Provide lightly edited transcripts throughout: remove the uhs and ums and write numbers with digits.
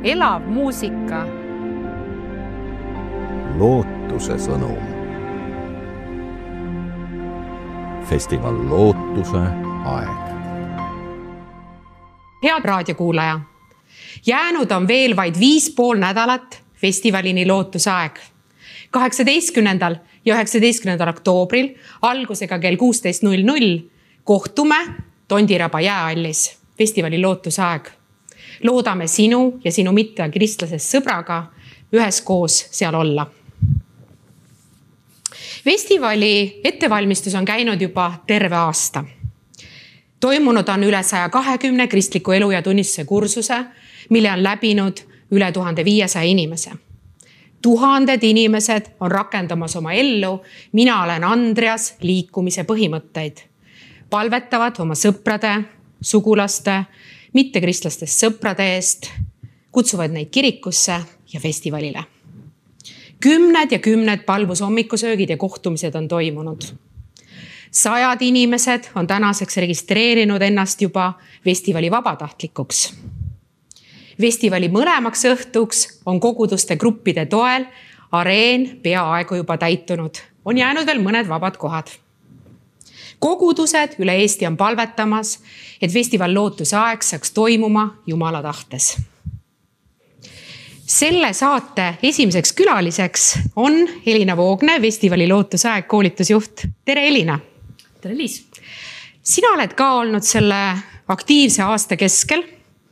elav muusika. Lootuse sõnum. Festival Lootuse aeg. Head raadiokuulaja, jäänud on veel vaid 5,5 nädalat festivalini Lootuse aeg. 18. ja 19. oktoobril algusega kell 16.00 kohtume Tondiraba jäähallis festivali Lootuse aeg. Loodame sinu ja sinu mitte kristlasest sõbraga üheskoos seal olla. Festivali ettevalmistus on käinud juba terve aasta. Toimunud on üle 120 kristliku elu ja tunnistuse kursuse, mille on läbinud üle 1500 inimese. Tuhanded inimesed on rakendamas oma ellu. Mina olen Andreas liikumise põhimõtteid. Palvetavad oma sõprade, sugulaste, mittekristlastes sõprade eest, kutsuvad neid kirikusse ja festivalile. Kümned ja kümned palvushommikusöögid ja kohtumised on toimunud. 100 inimesed on tänaseks registreerinud ennast juba festivali vabatahtlikuks. Festivali mõlemaks õhtuks on koguduste gruppide toel areen peaaegu juba täitunud. On jäänud veel mõned vabad kohad. Kogudused üle Eesti on palvetamas, et festival Lootuse aeg saaks toimuma Jumala tahtes. Selle saate esimeseks külaliseks on Elina Voogne, festivali Lootuse aeg koolitusjuht. Tere Elina! Tere Liis! Sina oled ka olnud selle aktiivse aasta keskel.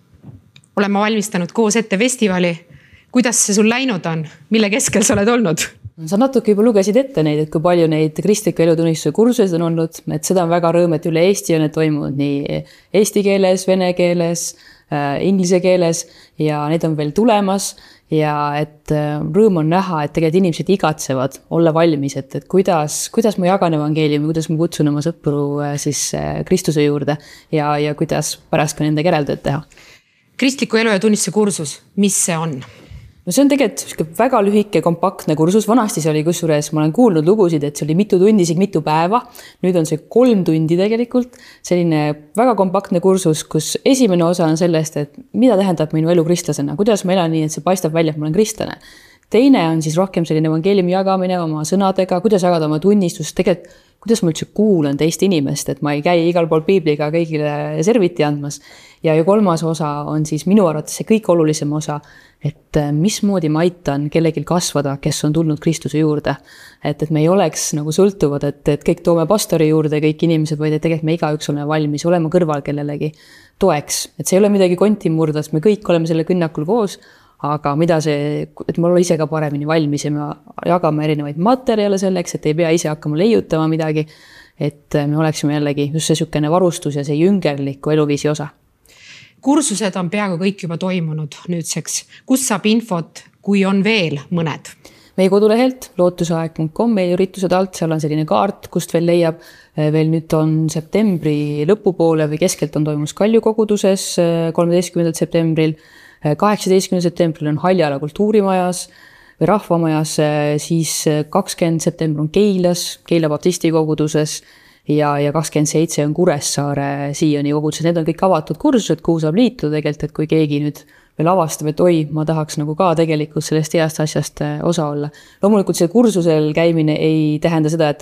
Oleme valmistanud koos ette festivali. Kuidas see sul läinud on? Mille keskel sa oled olnud? Sa natuke juba lugesid ette neid, et kui palju neid kristliku elutunnistuse kursuseid on olnud. Et seda on väga rõõm, et üle Eesti on need toimunud nii eesti keeles, vene keeles, inglise keeles ja need on veel tulemas. Ja et rõõm on näha, et tegelikult inimesed igatsevad olla valmis, et kuidas ma jagan evangeeliumi, kuidas ma kutsun oma sõpru siis Kristuse juurde ja kuidas pärast ka nende järeltööd teha. Kristliku elu ja tunnistuse kursus, mis see on? No see on tegelikult väga lühike, kompaktne kursus. Vanasti see oli kusjuures, ma olen kuulnud lugusid, et see oli mitu tundi, mitu päeva. Nüüd on see 3 tundi tegelikult. Selline väga kompaktne kursus, kus esimene osa on sellest, et mida tähendab minu elu kristlasena. Kuidas ma elan nii, et see paistab välja, et ma olen kristlane. Teine on siis rohkem selline evangeeliumi jagamine oma sõnadega, kuidas jagada oma tunnistust, tegelikult kuidas ma üldse kuulan teist inimest, et ma ei käi igal pool piibliga kõigile serviti andmas. Ja 3. osa on siis minu arvates see kõik olulisem osa, et mismoodi ma aitan kellegil kasvada, kes on tulnud Kristuse juurde. Et me ei oleks nagu sõltuvad, et kõik toome pastori juurde kõik inimesed, vaid et tegelikult me igaüks oleme valmis olema kõrval kellelegi toeks. Et see ei ole midagi konti murdas, me kõik oleme selle kõnnakul koos, aga mida see, et ma olen ise ka paremini valmis ja me jagame erinevaid materjale selleks, et ei pea ise hakkama leiutama midagi, et me oleksime jällegi just see sükene varustus ja see jüngerliku eluviisi osa. Kursused on peaaegu kõik juba toimunud nüüdseks. Kus saab infot, kui on veel mõned? Meie kodulehelt lootuseaeg.com, meie üritused alt, seal on selline kaart, kust veel leiab. Veel nüüd on septembri lõpupoole või keskelt on toimus Kalju koguduses 13. septembril. 18. septembril on Haljala kultuurimajas või rahvamajas, siis 20. septembril on Keila baptisti koguduses ja 27 on Kuressaare Sioni koguduses. Need on kõik avatud kursused, kuhu saab liituda tegelikult, et kui keegi nüüd veel avastab, et ma tahaks nagu ka tegelikult sellest heast asjast osa olla. Loomulikult see kursusel käimine ei tähenda seda,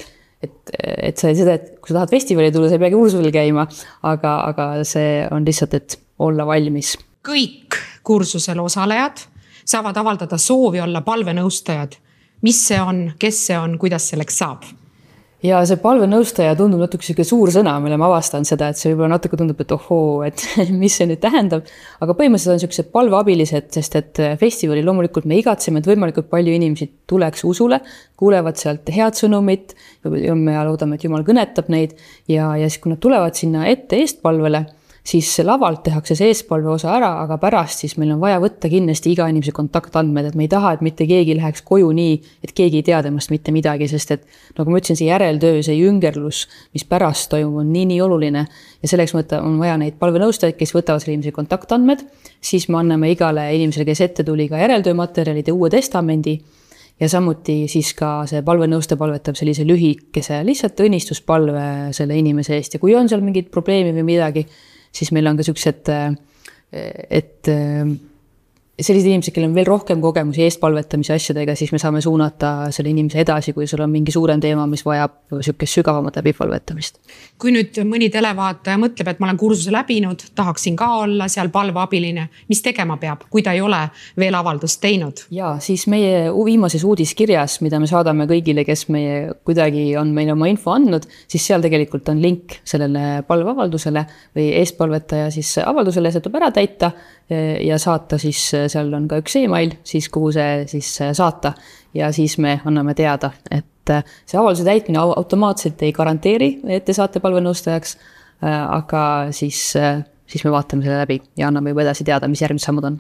et kui sa tahad festivali tulla, sa ei peagi kursusel käima, aga see on lihtsalt, et olla valmis. Kõik kursusel osalejad saavad avaldada soovi olla palvenõustajad. Mis see on, kes see on, kuidas selleks saab? Ja see palvenõustaja tundub natuke suur sõna, mille ma avastan seda, et see võib-olla natuke tundub, et et mis see nüüd tähendab. Aga põhimõtteliselt on sellised palveabilised, sest et festivali loomulikult me igatseme, et võimalikult palju inimesi tuleks usule, kuulevad sealt head sõnumit ja me loodame, et Jumal kõnetab neid ja siis kui nad tulevad sinna ette eestpalvele, siis lavalt tehakse see eespalve osa ära, aga pärast siis meil on vaja võtta kindlasti iga inimese kontaktandmed, et me ei taha, et mitte keegi läheks koju nii, et keegi ei tea temast mitte midagi, sest et nagu ma ütlesin, see järeltöö, see jüngerlus, mis pärast toimub, on nii oluline ja selleks on vaja neid palvenõustajaid, kes võtavad selle inimese kontaktandmed, siis me anname igale inimesele, kes ette tuli ka järeltöömaterjalid ja Uue Testamendi ja samuti siis ka see palvenõustaja palvetab sellise lühikese lihtsalt õnnistuspalve selle inimese eest ja kui on seal mingid probleemi või midagi, siis meil on ka sellised, et sellised inimesed, kellel on veel rohkem kogemusi eestpalvetamise asjadega, siis me saame suunata selle inimese edasi, kui sul on mingi suurem teema, mis vajab niisugust sügavamat läbipalvetamist. Kui nüüd mõni televaataja mõtleb, et ma olen kursuse läbinud, tahaksin ka olla seal palveabiline, mis tegema peab, kui ta ei ole veel avaldust teinud? Ja siis meie viimases uudiskirjas, mida me saadame kõigile, kes kuidagi on meile oma info andnud, siis seal tegelikult on link sellele palveavaldusele või eestpalvetaja siis avaldusele, see tuleb ära täita ja saata siis, seal on ka üks email, siis kuhu see siis saata ja siis me anname teada, et see avalduse täitmine automaatselt ei garanteeri, et te saate palvenõustajaks, aga siis me vaatame selle läbi ja anname juba edasi teada, mis järgmised sammud on.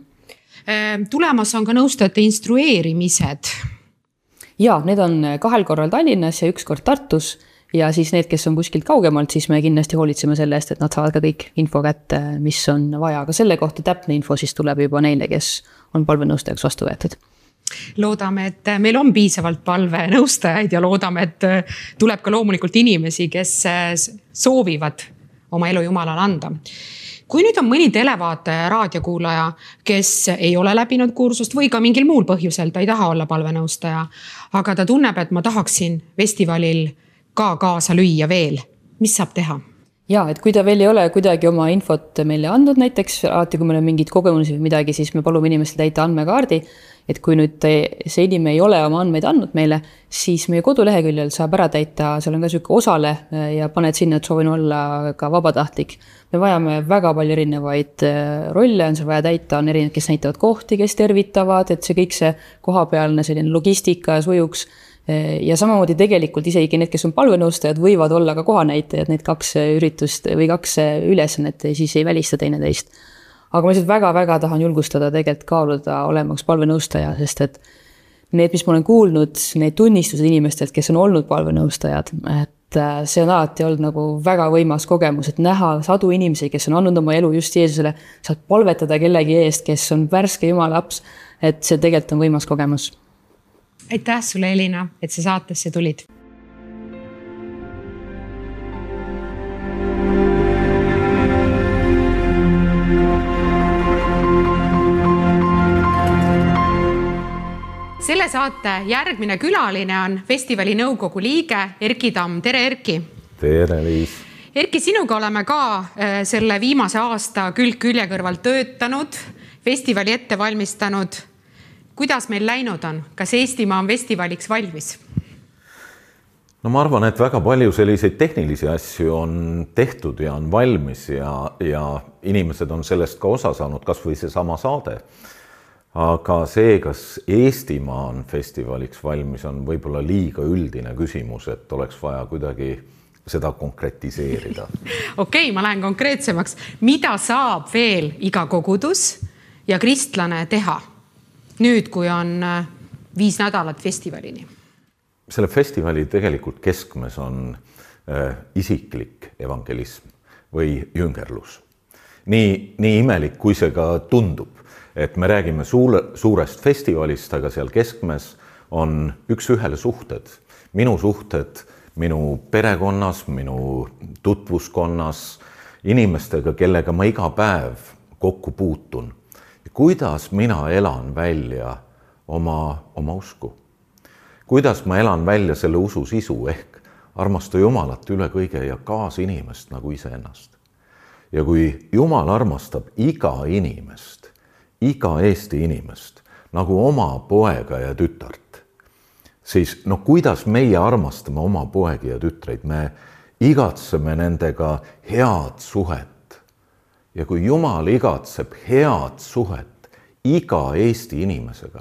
Tulemas on ka nõustajate instrueerimised. Ja, need on 2 korral Tallinnas ja 1 kord Tartus. Ja siis need, kes on kuskilt kaugemalt, siis me kindlasti hoolitseme selle eest, et nad saavad ka kõik info kätte, mis on vaja. Aga selle kohta täpne info siis tuleb juba neile, kes on palvenõustajaks vastu võetud. Loodame, et meil on piisavalt palvenõustajaid ja loodame, et tuleb ka loomulikult inimesi, kes soovivad oma elu Jumalale anda. Kui nüüd on mõni televaataja ja raadiokuulaja, kes ei ole läbinud kursust või ka mingil muul põhjusel, ta ei taha olla palvenõustaja, aga ta tunneb, et ma tahaksin festivalil ka kaasa lüüa veel. Mis saab teha? Ja, et kui ta veel ei ole kuidagi oma infot meile andnud näiteks, alati kui meil on mingid kogemusi või midagi, siis me palume inimestel täita andmekaardi, et kui nüüd see inimene ei ole oma andmeid andnud meile, siis meie koduleheküljel saab ära täita, seal on ka selline osale ja paned sinna, et soovin olla ka vabatahtlik. Me vajame väga palju erinevaid rolle, on seal vaja täita, on erinevad, kes näitavad kohti, kes tervitavad, et see kõik see kohapealne selline logistika sujuks. Ja samamoodi tegelikult isegi need, kes on palvenõustajad, võivad olla ka kohanäitajad, need 2 üritust või 2 ülesannet, siis ei välista teineteist. Aga ma lihtsalt väga-väga tahan julgustada tegelikult kaaluda olemaks palvenõustaja, sest et need, mis ma olen kuulnud, need tunnistused inimestelt, kes on olnud palvenõustajad, et see on alati olnud nagu väga võimas kogemus, et näha sadu inimesi, kes on andnud oma elu just Jeesusele, saad palvetada kellegi eest, kes on värske Jumala laps, et see tegelikult on võimas kogemus. Aitäh sulle, Elina, et sa saatesse tulid. Selle saate järgmine külaline on festivali nõukogu liige Erki Tamm. Tere, Erki! Tere, Liis! Erki, sinuga oleme ka selle viimase aasta külg-külje kõrval töötanud, festivali ette valmistanud. Kuidas meil läinud on? Kas Eestimaa on festivaliks valmis? No ma arvan, et väga palju selliseid tehnilisi asju on tehtud ja on valmis ja inimesed on sellest ka osa saanud, kas või see sama saade. Aga see, kas Eestimaa on festivaliks valmis, on võib-olla liiga üldine küsimus, et oleks vaja kuidagi seda konkretiseerida. Okei, ma lähen konkreetsemaks. Mida saab veel iga kogudus ja kristlane teha? Nüüd, kui on 5 nädalat festivalini? Selle festivali tegelikult keskmes on isiklik evangelism või jüngerlus. Nii imelik, kui see ka tundub, et me räägime suurest festivalist, aga seal keskmes on 1-1 suhted. Minu suhted minu perekonnas, minu tutvuskonnas, inimestega, kellega ma iga päev kokku puutun. Kuidas mina elan välja oma usku? Kuidas ma elan välja selle usu sisu ehk armasta Jumalat üle kõige ja kaasa inimest nagu iseennast? Ja kui Jumal armastab iga inimest, iga Eesti inimest nagu oma poega ja tütart, siis kuidas meie armastame oma poegi ja tütreid? Me igatseme nendega head suhet. Ja kui Jumal igatseb head suhet iga Eesti inimesega,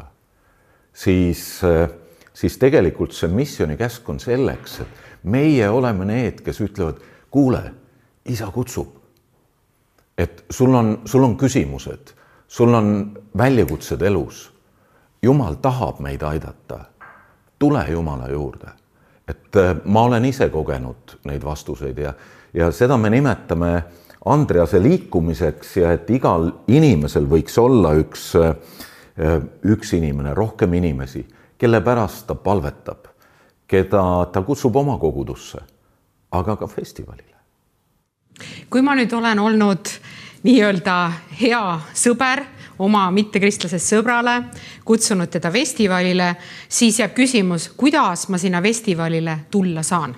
siis tegelikult see missiooni käsk on selleks, et meie oleme need, kes ütlevad, kuule, isa kutsub. Et sul on küsimused, sul on väljakutsed elus. Jumal tahab meid aidata. Tule Jumala juurde. Et ma olen ise kogenud neid vastuseid ja seda me nimetame Andrease liikumiseks ja et igal inimesel võiks olla üks inimene, rohkem inimesi, kelle pärast ta palvetab, keda ta kutsub oma kogudusse, aga ka festivalile. Kui ma nüüd olen olnud nii-öelda hea sõber, oma mittekristlasest sõbrale, kutsunud teda festivalile, siis jääb küsimus, kuidas ma sinna festivalile tulla saan?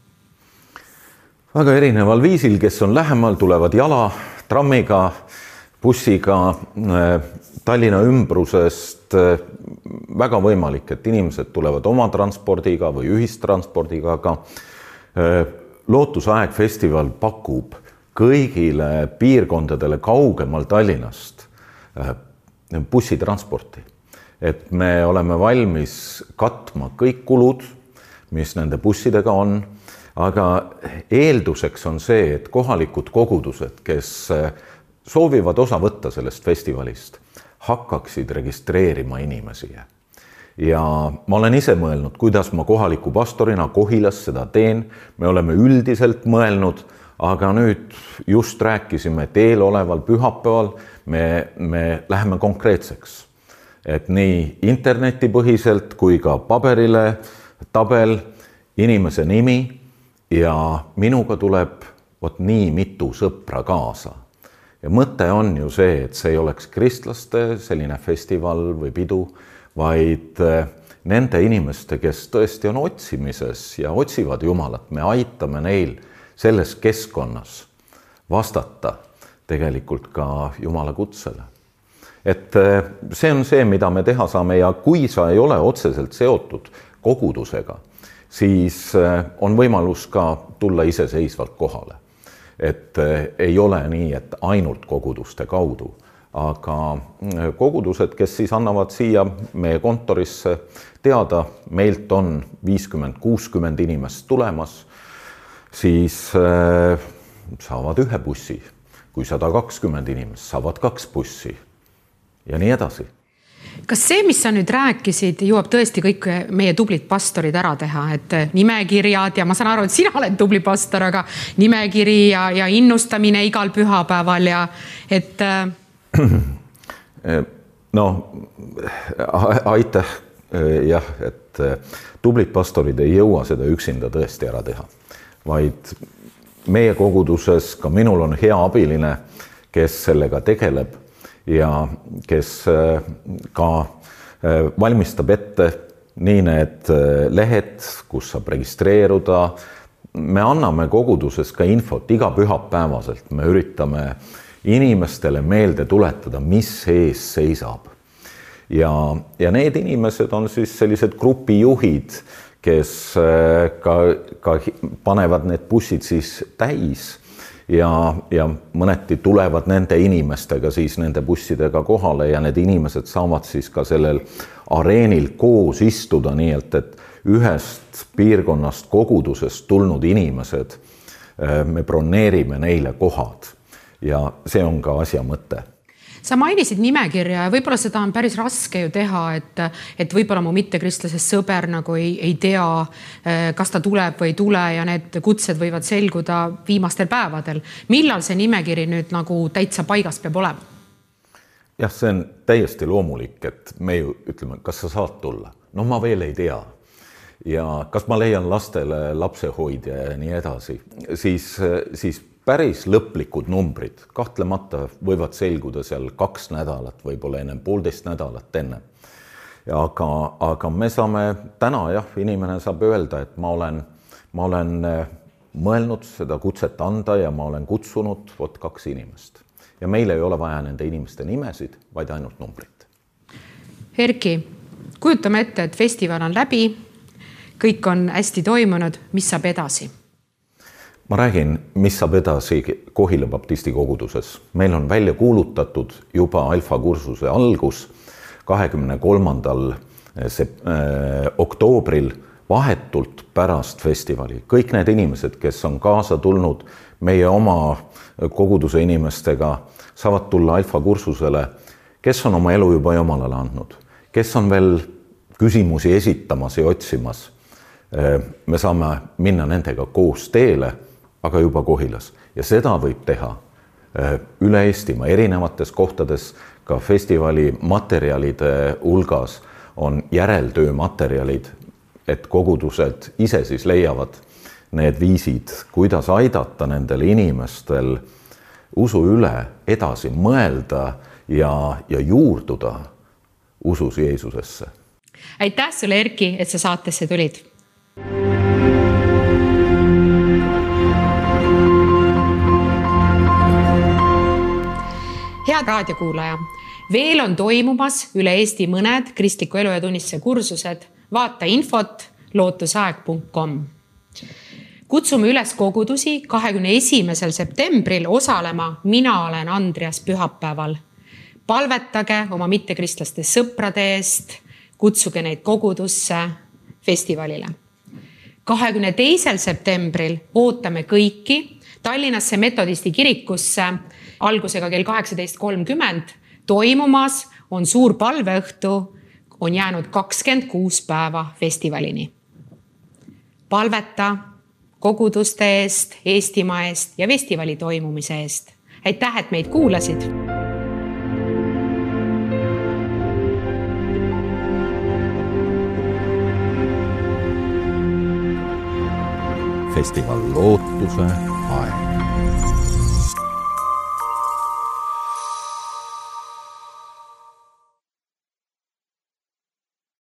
Väga erineval viisil, kes on lähemal, tulevad jala, trammiga, bussiga, Tallinna ümbrusest. Väga võimalik, et inimesed tulevad oma transpordiga või ühistranspordiga, aga Lootusaeg festival pakub kõigile piirkondadele kaugemal Tallinnast bussitransporti. Et me oleme valmis katma kõik kulud, mis nende bussidega on, aga eelduseks on see, et kohalikud kogudused, kes soovivad osa võtta sellest festivalist, hakkaksid registreerima inimesi. Ja ma olen ise mõelnud, kuidas ma kohaliku pastorina Kohilas seda teen. Me oleme üldiselt mõelnud, aga nüüd just rääkisime, et eeloleval pühapäeval me läheme konkreetseks. Et nii internetipõhiselt kui ka paberile tabel, inimese nimi ja minuga tuleb nii mitu sõpra kaasa. Ja mõte on ju see, et see ei oleks kristlaste selline festival või pidu, vaid nende inimeste, kes tõesti on otsimises ja otsivad Jumalat, me aitame neil selles keskkonnas vastata tegelikult ka Jumala kutsele. Et see on see, mida me teha saame ja kui sa ei ole otseselt seotud kogudusega, siis on võimalus ka tulla iseseisvalt kohale. Et ei ole nii, et ainult koguduste kaudu, aga kogudused, kes siis annavad siia meie kontorisse teada, meilt on 50-60 inimest tulemas, siis saavad ühe bussi, kui 120 inimest saavad 2 bussi ja nii edasi. Kas see, mis sa nüüd rääkisid, jõuab tõesti kõik meie tublid pastorid ära teha, et nimekirjad ja ma saan aru, et sina oled tubli pastor, aga nimekiri ja innustamine igal pühapäeval ja et... No, aitäh, jah, et tublid pastorid ei jõua seda üksinda tõesti ära teha, vaid meie koguduses ka minul on hea abiline, kes sellega tegeleb ja kes ka valmistab ette nii need lehed, kus saab registreeruda. Me anname koguduses ka infot iga pühapäevaselt. Me üritame inimestele meelde tuletada, mis ees seisab. Ja need inimesed on siis sellised grupijuhid, kes ka panevad need bussid siis täis ja mõneti tulevad nende inimestega siis nende bussidega kohale ja need inimesed saavad siis ka sellel areenil koos istuda nii, et ühest piirkonnast kogudusest tulnud inimesed, me broneerime neile kohad ja see on ka asja mõte. Sa mainisid nimekirja ja võib-olla seda on päris raske ju teha, et võib-olla mu mittekristlasest sõber nagu ei tea, kas ta tuleb või ei tule ja need kutsed võivad selguda viimastel päevadel. Millal see nimekiri nüüd nagu täitsa paigas peab olema? Jah, see on täiesti loomulik, et me ju ütleme, kas sa saad tulla? No ma veel ei tea. Ja kas ma leian lastele lapsehoidja ja nii edasi, siis päris lõplikud numbrid kahtlemata võivad selguda seal 2 nädalat, võib-olla enne 1,5 nädalat enne. Aga me saame täna, inimene saab öelda, et ma olen mõelnud seda kutset anda ja ma olen kutsunud 2 inimest. Ja meil ei ole vaja nende inimeste nimesid, vaid ainult numbrit. Erki, kujutame ette, et festival on läbi, kõik on hästi toimunud, mis saab edasi? Ma räägin, mis saab edasi Kohila baptisti koguduses. Meil on välja kuulutatud juba alfa kursuse algus 23. Oktoobril vahetult pärast festivali. Kõik need inimesed, kes on kaasa tulnud meie oma koguduse inimestega, saavad tulla alfa kursusele, kes on oma elu juba Jumalale andnud, kes on veel küsimusi esitamas ja otsimas. Me saame minna nendega koos teele, aga juba Kohilas. Ja seda võib teha üle Eestimaa erinevates kohtades, ka festivali materjalide hulgas on järeltöömaterjalid, et kogudused ise siis leiavad need viisid, kuidas aidata nendel inimestel usu üle edasi mõelda ja juurduda usus Jeesusesse. Aitäh sulle, Erki, et sa saatesse tulid. Head raadiokuulaja, veel on toimumas üle Eesti mõned kristliku elu ja tunnistuse kursused. Vaata infot lootusaeg.com. Kutsume üles kogudusi 21. septembril osalema Mina olen Andreas pühapäeval. Palvetage oma mittekristlaste sõprade eest, kutsuge neid kogudusse festivalile. 22. septembril ootame kõiki Tallinnasse metodisti kirikusse algusega kell 18.30. Toimumas on suur palveõhtu, on jäänud 26 päeva festivalini. Palveta koguduste eest, Eestimaa eest ja festivali toimumise eest. Aitäh, et meid kuulasid! Festival Lootuse aeg.